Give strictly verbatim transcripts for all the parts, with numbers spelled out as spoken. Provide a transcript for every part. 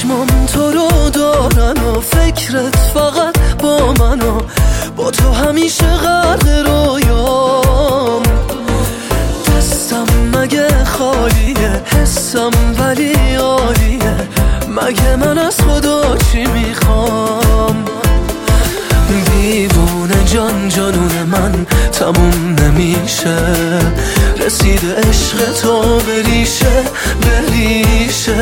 چشمام تو رو دارن و فکرت فقط با من و با تو همیشه غرق رویام. دستم مگه خالیه، حسم ولی عالیه، مگه من از خدا چی میخوام؟ دیوونه جان جانون من تموم نمیشه، رسیده عشق تو بریشه بریشه.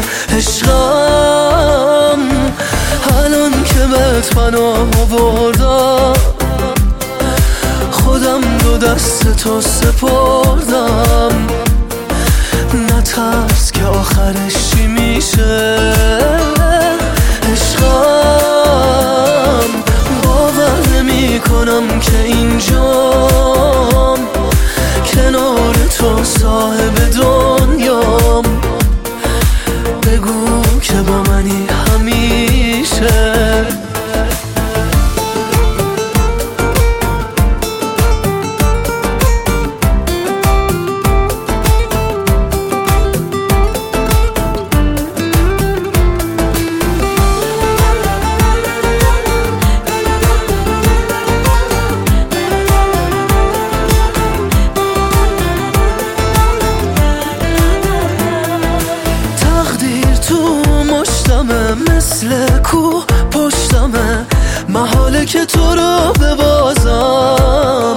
عشقم الان که بهت پناه آوردم، خودم رو دست تو سپردم. نترس که آخرش چی میشه. عشقم باور نمی کنم که اینجام، کنار تو صاحب دنیام. بگو که با منی همیشه. مثل کوه پشتمه، محاله که تو رو ببازم.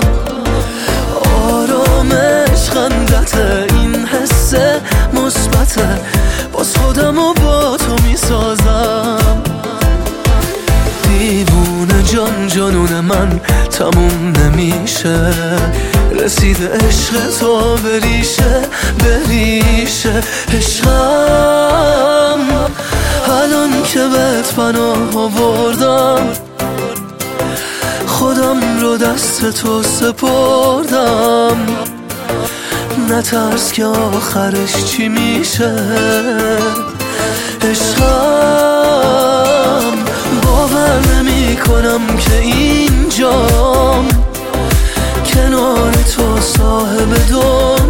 آرامش خندته، این حس مثبته، باز خودم رو با تو میسازم. دیوونه جان جانون من تموم نمیشه، رسیده عشق تو بریشه بریشه. عشقم الان که بهت پناه آوردم، خودم رو دست تو سپردم. نترس که آخرش چی میشه. عشقم باور نمی کنم که اینجام، کنار تو صاحب دنیا.